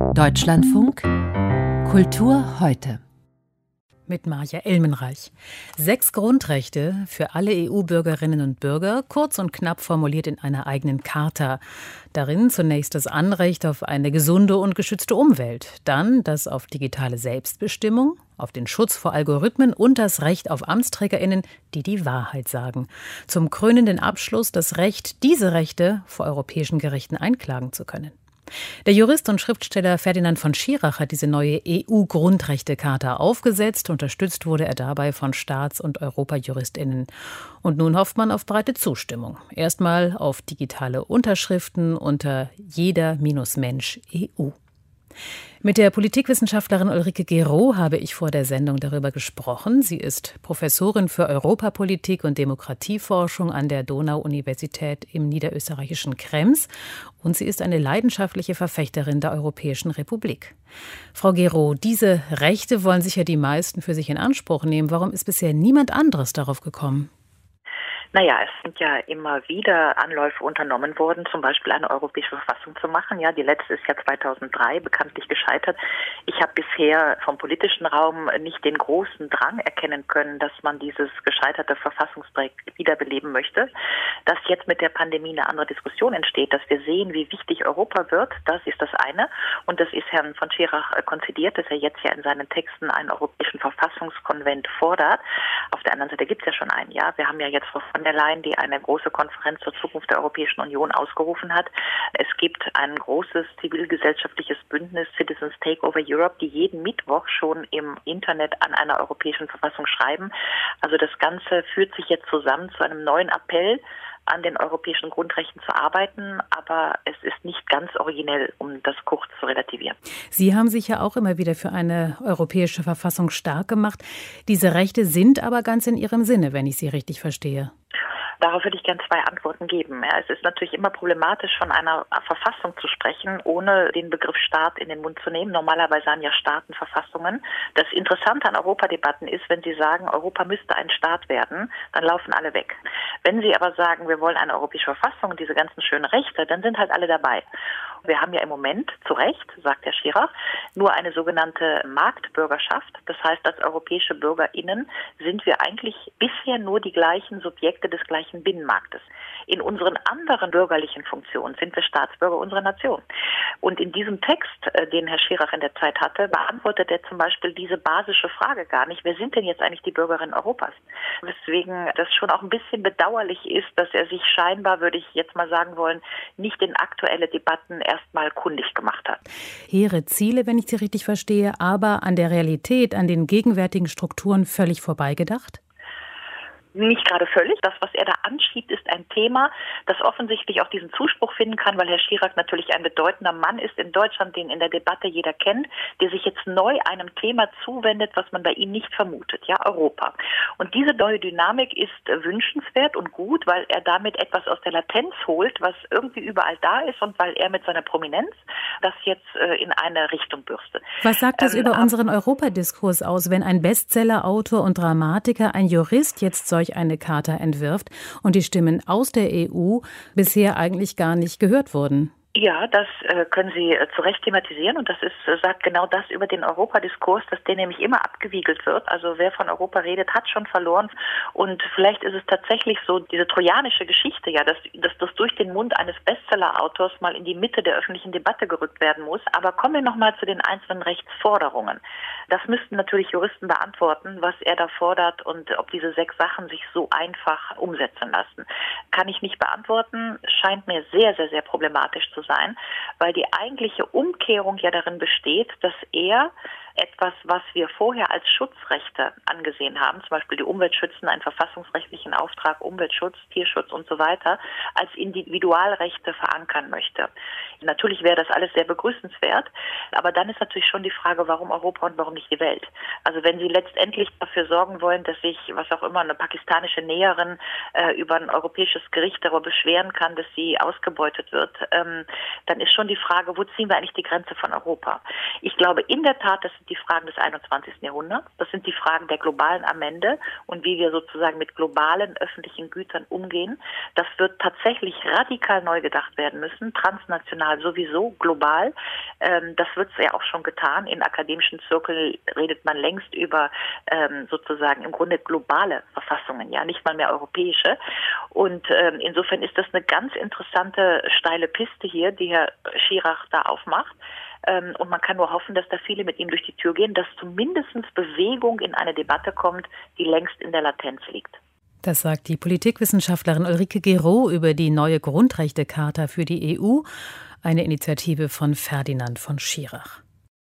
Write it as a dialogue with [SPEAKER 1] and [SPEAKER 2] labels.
[SPEAKER 1] Deutschlandfunk Kultur heute.
[SPEAKER 2] Mit Marja Elmenreich. 6 Grundrechte für alle EU-Bürgerinnen und Bürger, kurz und knapp formuliert in einer eigenen Charta. Darin zunächst das Anrecht auf eine gesunde und geschützte Umwelt, dann das auf digitale Selbstbestimmung, auf den Schutz vor Algorithmen und das Recht auf AmtsträgerInnen, die die Wahrheit sagen. Zum krönenden Abschluss das Recht, diese Rechte vor europäischen Gerichten einklagen zu können. Der Jurist und Schriftsteller Ferdinand von Schirach hat diese neue EU-Grundrechtecharta aufgesetzt. Unterstützt wurde er dabei von Staats- und EuropajuristInnen. Und nun hofft man auf breite Zustimmung. Erstmal auf digitale Unterschriften unter jeder-Mensch-EU. Mit der Politikwissenschaftlerin Ulrike Gero habe ich vor der Sendung darüber gesprochen. Sie ist Professorin für Europapolitik und Demokratieforschung an der Donau-Universität im niederösterreichischen Krems und sie ist eine leidenschaftliche Verfechterin der Europäischen Republik. Frau Gero, diese Rechte wollen sicher die meisten für sich in Anspruch nehmen. Warum ist bisher niemand anderes darauf gekommen?
[SPEAKER 3] Naja, es sind ja immer wieder Anläufe unternommen worden, zum Beispiel eine europäische Verfassung zu machen. Ja, die letzte ist ja 2003 bekanntlich gescheitert. Ich habe bisher vom politischen Raum nicht den großen Drang erkennen können, dass man dieses gescheiterte Verfassungsprojekt wiederbeleben möchte. Dass jetzt mit der Pandemie eine andere Diskussion entsteht, dass wir sehen, wie wichtig Europa wird, das ist das eine. Und das ist Herrn von Schirach konzidiert, dass er jetzt ja in seinen Texten einen europäischen Verfassungskonvent fordert. Auf der anderen Seite gibt es ja schon einen. Ja, wir haben ja jetzt Frau von der Leyen, die eine große Konferenz zur Zukunft der Europäischen Union ausgerufen hat. Es gibt ein großes zivilgesellschaftliches Bündnis Citizens Takeover Europe, die jeden Mittwoch schon im Internet an einer europäischen Verfassung schreiben. Also das Ganze führt sich jetzt zusammen zu einem neuen Appell, an den europäischen Grundrechten zu arbeiten, aber es ist nicht ganz originell, um das kurz zu relativieren.
[SPEAKER 2] Sie haben sich ja auch immer wieder für eine europäische Verfassung stark gemacht. Diese Rechte sind aber ganz in Ihrem Sinne, wenn ich Sie richtig verstehe.
[SPEAKER 3] Darauf würde ich gerne 2 Antworten geben. Ja, es ist natürlich immer problematisch, von einer Verfassung zu sprechen, ohne den Begriff Staat in den Mund zu nehmen. Normalerweise haben ja Staaten Verfassungen. Das Interessante an Europadebatten ist, wenn Sie sagen, Europa müsste ein Staat werden, dann laufen alle weg. Wenn Sie aber sagen, wir wollen eine europäische Verfassung und diese ganzen schönen Rechte, dann sind halt alle dabei. Wir haben ja im Moment, zu Recht, sagt Herr Schirach, nur eine sogenannte Marktbürgerschaft. Das heißt, als europäische BürgerInnen sind wir eigentlich bisher nur die gleichen Subjekte des gleichen Binnenmarktes. In unseren anderen bürgerlichen Funktionen sind wir Staatsbürger unserer Nation. Und in diesem Text, den Herr Schirach in der Zeit hatte, beantwortet er zum Beispiel diese basische Frage gar nicht. Wer sind denn jetzt eigentlich die Bürgerinnen Europas? Weswegen das schon auch ein bisschen bedauerlich ist, dass er sich scheinbar, würde ich jetzt mal sagen wollen, nicht in aktuelle Debatten erstmal kundig gemacht hat.
[SPEAKER 2] Hehre Ziele, wenn ich Sie richtig verstehe, aber an der Realität, an den gegenwärtigen Strukturen völlig vorbeigedacht?
[SPEAKER 3] Nicht gerade völlig. Das, was er da anschiebt, ist ein Thema, das offensichtlich auch diesen Zuspruch finden kann, weil Herr Schirach natürlich ein bedeutender Mann ist in Deutschland, den in der Debatte jeder kennt, der sich jetzt neu einem Thema zuwendet, was man bei ihm nicht vermutet, ja, Europa. Und diese neue Dynamik ist wünschenswert und gut, weil er damit etwas aus der Latenz holt, was irgendwie überall da ist und weil er mit seiner Prominenz das jetzt in eine Richtung bürstet.
[SPEAKER 2] Was sagt das über unseren Europadiskurs aus, wenn ein Bestseller-Autor und Dramatiker, ein Jurist jetzt solch eine Charta entwirft und die Stimmen aus der EU bisher eigentlich gar nicht gehört wurden?
[SPEAKER 3] Ja, das können Sie zu Recht thematisieren und das sagt genau das über den Europadiskurs, dass der nämlich immer abgewiegelt wird. Also wer von Europa redet, hat schon verloren und vielleicht ist es tatsächlich so, diese trojanische Geschichte, ja, dass das durch den Mund eines Bestseller-Autors mal in die Mitte der öffentlichen Debatte gerückt werden muss. Aber kommen wir nochmal zu den einzelnen Rechtsforderungen. Das müssten natürlich Juristen beantworten, was er da fordert und ob diese 6 Sachen sich so einfach umsetzen lassen. Kann ich nicht beantworten, scheint mir sehr, sehr, sehr problematisch zu sein, weil die eigentliche Umkehrung ja darin besteht, dass er etwas, was wir vorher als Schutzrechte angesehen haben, zum Beispiel die Umweltschützen, einen verfassungsrechtlichen Auftrag, Umweltschutz, Tierschutz und so weiter, als Individualrechte verankern möchte. Natürlich wäre das alles sehr begrüßenswert, aber dann ist natürlich schon die Frage, warum Europa und warum nicht die Welt? Also wenn Sie letztendlich dafür sorgen wollen, dass sich, was auch immer, eine pakistanische Näherin über ein europäisches Gericht darüber beschweren kann, dass sie ausgebeutet wird, dann ist schon die Frage, wo ziehen wir eigentlich die Grenze von Europa? Ich glaube in der Tat, dass die Fragen des 21. Jahrhunderts. Das sind die Fragen der globalen Amende und wie wir sozusagen mit globalen öffentlichen Gütern umgehen. Das wird tatsächlich radikal neu gedacht werden müssen, transnational sowieso, global. Das wird ja auch schon getan. In akademischen Zirkeln redet man längst über sozusagen im Grunde globale Verfassungen, ja, nicht mal mehr europäische. Und insofern ist das eine ganz interessante steile Piste hier, die Herr Schirach da aufmacht. Und man kann nur hoffen, dass da viele mit ihm durch die Tür gehen, dass zumindest Bewegung in eine Debatte kommt, die längst in der Latenz liegt.
[SPEAKER 2] Das sagt die Politikwissenschaftlerin Ulrike Guérot über die neue Grundrechtecharta für die EU, eine Initiative von Ferdinand von Schirach.